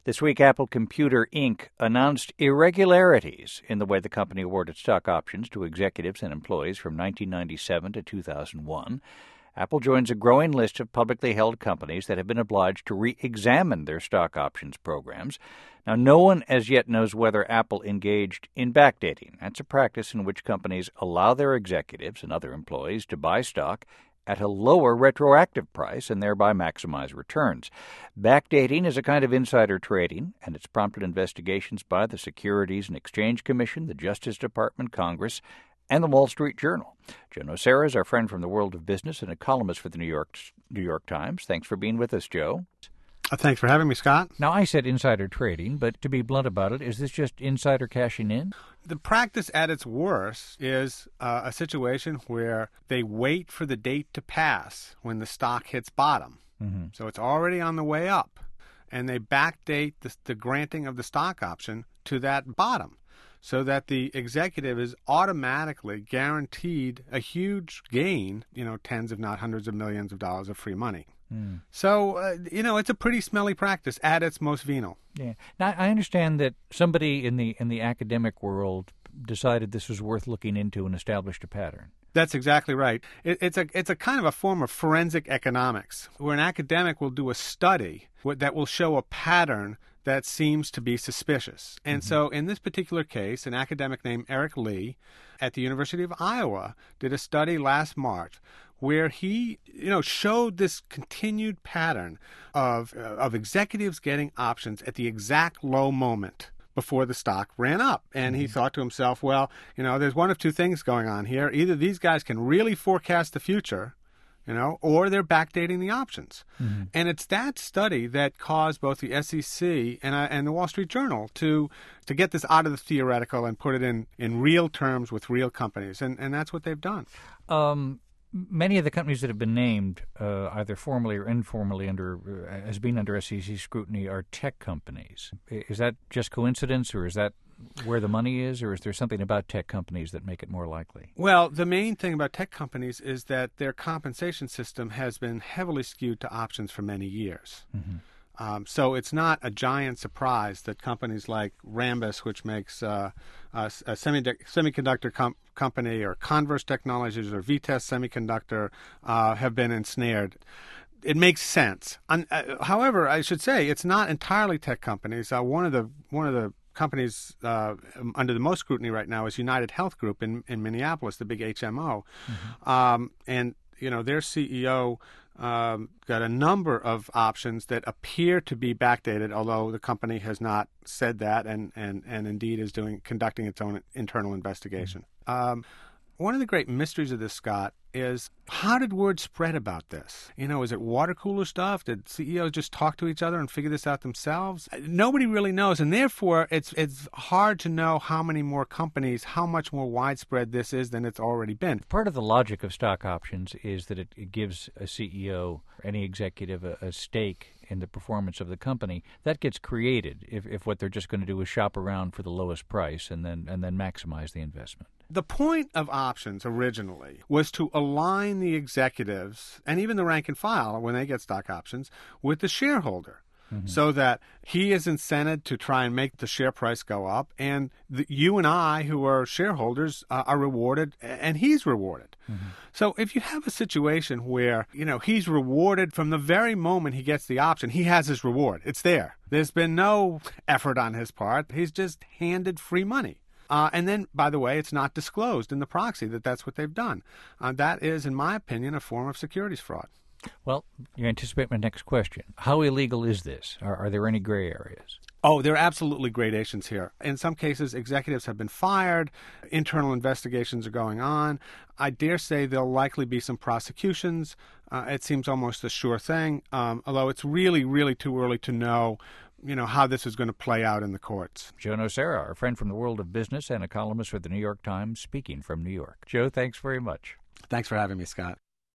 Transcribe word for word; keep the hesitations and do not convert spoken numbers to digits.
This week, Apple Computer Incorporated announced irregularities in the way the company awarded stock options to executives and employees from nineteen ninety-seven to two thousand one. Apple joins a growing list of publicly held companies that have been obliged to re-examine their stock options programs. Now, no one as yet knows whether Apple engaged in backdating. That's a practice in which companies allow their executives and other employees to buy stock at a lower retroactive price and thereby maximize returns. Backdating is a kind of insider trading, and it's prompted investigations by the Securities and Exchange Commission, the Justice Department, Congress, and the Wall Street Journal. Joe Nocera is our friend from the world of business and a columnist for the New York New York Times. Thanks for being with us, Joe. Uh, thanks for having me, Scott. Now, I said insider trading, but to be blunt about it, is this just insider cashing in? The practice at its worst is uh, a situation where they wait for the date to pass when the stock hits bottom. Mm-hmm. So it's already on the way up, and they backdate the, the granting of the stock option to that bottom, so that the executive is automatically guaranteed a huge gain, you know, tens if not hundreds of millions of dollars of free money. Mm. So, uh, you know, it's a pretty smelly practice at its most venal. Yeah. Now, I understand that somebody in the in the academic world decided this was worth looking into and established a pattern. That's exactly right. It, it's a it's a kind of a form of forensic economics, where an academic will do a study that will show a pattern that seems to be suspicious. And mm-hmm. so in this particular case, an academic named Eric Lee at the University of Iowa did a study last March where he, you know, showed this continued pattern of uh, of executives getting options at the exact low moment before the stock ran up. And he thought to himself, well, you know, there's one of two things going on here. Either these guys can really forecast the future, you know, or they're backdating the options. Mm-hmm. And it's that study that caused both the S E C and uh, and the Wall Street Journal to to get this out of the theoretical and put it in, in real terms with real companies. And, and that's what they've done. Um Many of the companies that have been named, uh, either formally or informally, under uh, as being under S E C scrutiny, are tech companies. Is that just coincidence, or is that where the money is, or is there something about tech companies that make it more likely? Well, the main thing about tech companies is that their compensation system has been heavily skewed to options for many years. Mm-hmm. Um, so it's not a giant surprise that companies like Rambus, which makes uh, a, a semi- semiconductor com- company, or Converse Technologies or Vitesse Semiconductor, uh, have been ensnared. It makes sense. Un- uh, however, I should say it's not entirely tech companies. Uh, one of the one of the companies uh, under the most scrutiny right now is United Health Group in, in Minneapolis, the big H M O, mm-hmm. um, and you know their C E O. Um, got a number of options that appear to be backdated, although the company has not said that, and, and, and indeed is doing conducting its own internal investigation. Mm-hmm. Um, one of the great mysteries of this, Scott, is how did word spread about this? You know, is it water cooler stuff? Did C E Os just talk to each other and figure this out themselves? Nobody really knows, and therefore it's it's hard to know how many more companies, how much more widespread this is than it's already been. Part of the logic of stock options is that it, it gives a C E O or any executive a, a stake in the performance of the company. That gets created if, if what they're just going to do is shop around for the lowest price and then and then maximize the investment. The point of options originally was to align the executives and even the rank and file when they get stock options with the shareholder. Mm-hmm. So that he is incented to try and make the share price go up, and the, you and I, who are shareholders, uh, are rewarded, and he's rewarded. Mm-hmm. So if you have a situation where, you know, he's rewarded from the very moment he gets the option, he has his reward. It's there. There's been no effort on his part. He's just handed free money. Uh, and then, by the way, it's not disclosed in the proxy that that's what they've done. Uh, that is, in my opinion, a form of securities fraud. Well, you anticipate my next question. How illegal is this? Are, are there any gray areas? Oh, there are absolutely gradations here. In some cases, executives have been fired. Internal investigations are going on. I dare say there'll likely be some prosecutions. Uh, it seems almost a sure thing, um, although it's really, really too early to know, you know, how this is going to play out in the courts. Joe Nocera, our friend from the world of business and a columnist for the New York Times, speaking from New York. Joe, thanks very much. Thanks for having me, Scott.